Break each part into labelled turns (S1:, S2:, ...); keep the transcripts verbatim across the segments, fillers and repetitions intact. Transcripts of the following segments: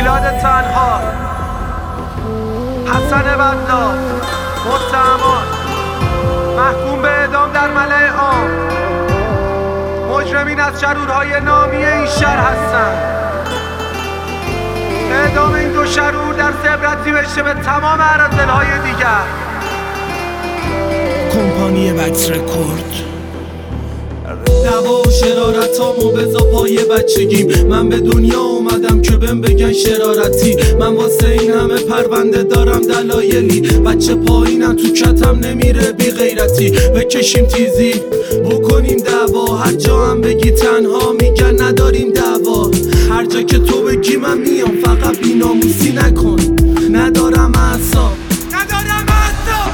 S1: میلاد تنها، حسن بغداد، متهمان محکوم به اعدام در ملأ عام. مجرمین از شرورهای نامی این شهر هستند. اعدام این دو شرور در عبرتی بشه به تمام اراذل‌های دیگر.
S2: کمپانی بکس رکورد.
S3: دعوا و شرارتامو بزا پای بچگیم. من به دنیا اومدم که بهم بگن شرارتی. من واسه این همه پرونده دارم دلایلی. بچه پایینم تو کتم نمیره بی غیرتی. بکشیم تیزی بکنیم دعوا. هر جا هم بگی تنها میگن نداریم دعوا. هر جا که تو بگی من میام، فقط بی‌ناموسی نکن. ندارم اعصاب ندارم اعصاب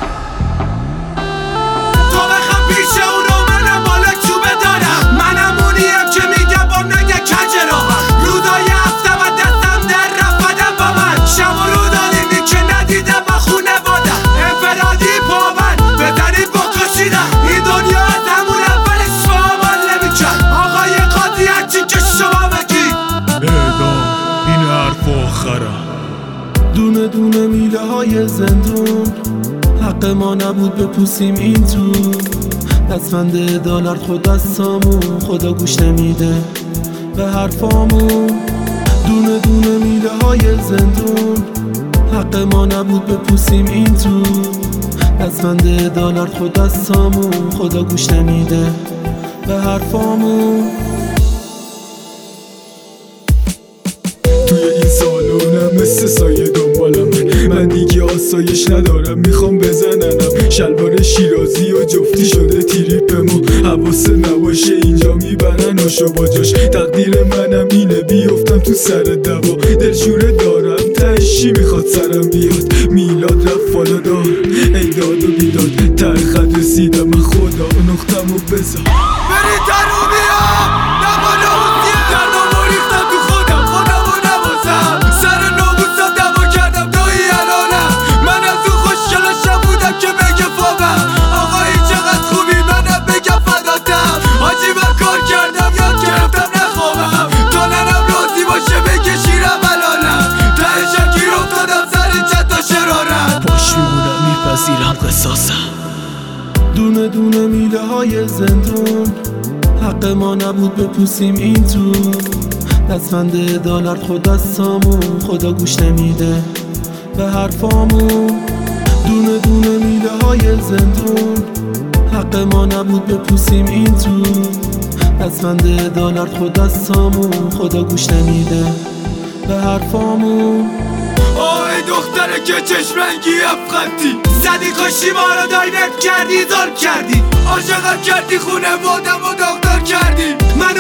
S3: تو بخوام پیش اونو منم بالا چوبه دارم. منم اونیم که میگم با نگه کجراهم. رودای هفته و دستم در رفتم با من. شب و رو دالیمی که ندیدم با خونه بادم. انفرادی پاون بزنید بکشیدم. این دنیا از همون اولش فاهمال نمیکرد. آقای قاضی هرچی که شما بگید
S4: اعدام این حرف آخره.
S3: دونه دونه میله های زندون، حق ما نبود بپوسیم این تو. دستمند دلار خود دستامون، خدا گوش نمیده به حرفامون. دونه دونه میله های زندون، حق ما نبود بپوسیم این تو. دستمند دلار خود دستامون، خدا گوش نمیده به حرفامون.
S4: توی این سالونم مثل سایه دنبالم. من دیگه آسایش ندارم، میخوام بزننم. شلوار شیرازی و جفتی شده تریپمو. حواس نباشه اینجا میبرن آشو باجاش. تقدیر منم اینه بیفتم تو سر دوا. دلشوره دارم تشی میخواد سرم بیاد. میلاد رفت فالا دار ای داد و بیداد. ترخد رسیدم من خدا نقطم و بزا.
S3: بری تنو بیام نبالا حسیه دردم و ریختم تو خودم. خودم و نبازم سر ناموسم دوا کردم دایی الانم. من از اون خوشگلاشم بودم که بگه فابم. آقایی چقدر خوبی منم بگم فداتم. حاجی من کار کردم یاد گرفتم نخوابم. تا ننم راضی باشه بکشیرم الانم. تهشم گیر افتادم سر چند تا شرارم.
S2: باش میبودم میپذیرم قصاصم.
S3: دونه دونه میله های زندون، حق ما نبود بپوسیم این تو. دستمند دلار خود دستامون، خدا گوش نمیده به حرفامون. دونه دونه میله های زندون، حق ما نبود بپوسیم این تو. دستمند دلار خود دستامون، خدا گوش نمیده به حرفامون. آه ای دختره که چشمنگی افغانتی. زدی کشی ما رو دایرکت کردی ظلم کردی. عاشقم کردی خونه بادم و دختر کردی. من